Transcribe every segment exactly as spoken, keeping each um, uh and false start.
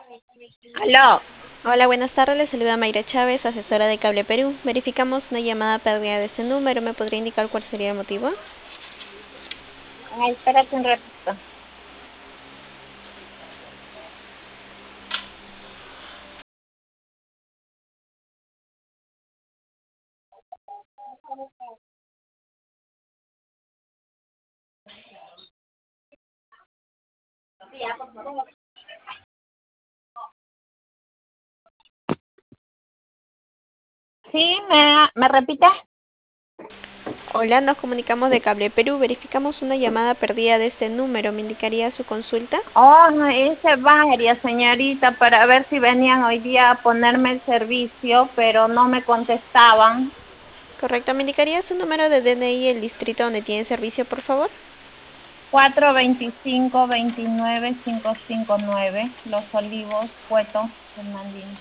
Aló. Hola, buenas tardes. Le saluda Mayra Chávez, asesora de Cable Perú. Verificamos una llamada perdida de ese número. ¿Me podría indicar cuál sería el motivo? Ay, espérate un ratito. Sí, ¿me, me repite? Hola, nos comunicamos de Cable Perú. Verificamos una llamada perdida de este número. ¿Me indicaría su consulta? Oh, no, hice varias, señorita, para ver si venían hoy día a ponerme el servicio, pero no me contestaban. Correcto. ¿Me indicaría su número de D N I y el distrito donde tiene servicio, por favor? cuatro veinticinco veintinueve quinientos cincuenta y nueve, Los Olivos, Puerto Fernandino.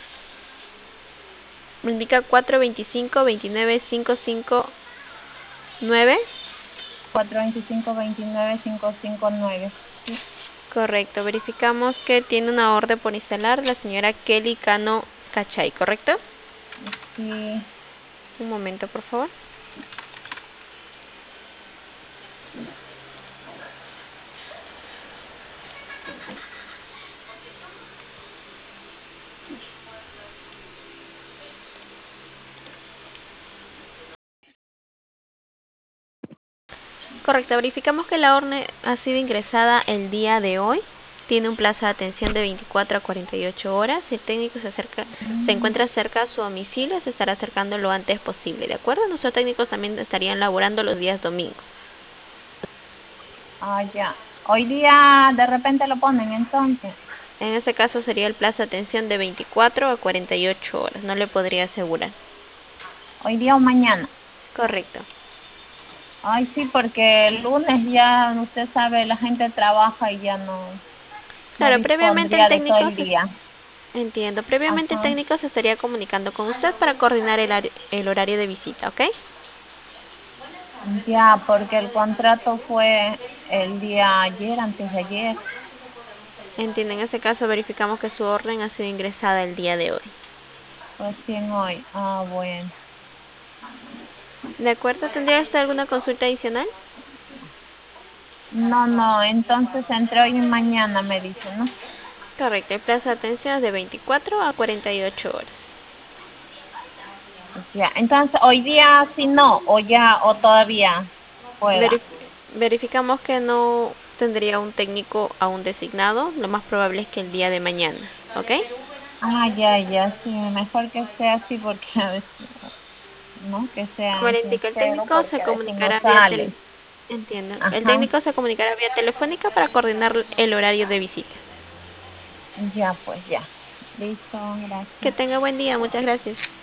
Me indica cuatro veinticinco veintinueve quinientos cincuenta y nueve. cuatro veinticinco veintinueve quinientos cincuenta y nueve. Correcto. Verificamos que tiene una orden por instalar la señora Kelly Cano Cachay, ¿correcto? Sí. Un momento, por favor. Correcto, verificamos que la orden ha sido ingresada el día de hoy. Tiene un plazo de atención de veinticuatro a cuarenta y ocho horas. Si el técnico se acerca, se Mm. encuentra cerca a su domicilio, se estará acercando lo antes posible, ¿de acuerdo? Nuestros técnicos también estarían laborando los días domingos. Ah, ya. Hoy día de repente lo ponen entonces. En ese caso sería el plazo de atención de veinticuatro a cuarenta y ocho horas, no le podría asegurar. Hoy día o mañana. Correcto. Ay, sí, porque el lunes ya, usted sabe, la gente trabaja y ya no, no Claro, previamente el dispondría de todo técnico el se... día. Entiendo, previamente el Ajá. técnico se estaría comunicando con usted para coordinar el, ar- el horario de visita, ¿ok? Ya, porque el contrato fue el día ayer, antes de ayer, Entiendo, en ese caso verificamos que su orden ha sido ingresada el día de hoy. recién hoy. Ah, bueno. ¿De acuerdo? ¿Tendría usted alguna consulta adicional? No, no, entonces entre hoy y mañana me dice, ¿no? Correcto, el plazo de atención es de veinticuatro a cuarenta y ocho horas. Ya, entonces hoy día sí no, o ya, o todavía pueda. Verif- verificamos que no tendría un técnico aún designado, lo más probable es que el día de mañana, ¿ok? Ah, ya, ya, sí, mejor que sea así porque a veces, ¿no? Que Como sea le indico, el sincero técnico se porque a veces no comunicará vía tel... sale. Entiendo. El Ajá, técnico se comunicará vía telefónica para coordinar el horario de visita. ya, pues ya. Listo, Que gracias. tenga buen día, muchas gracias.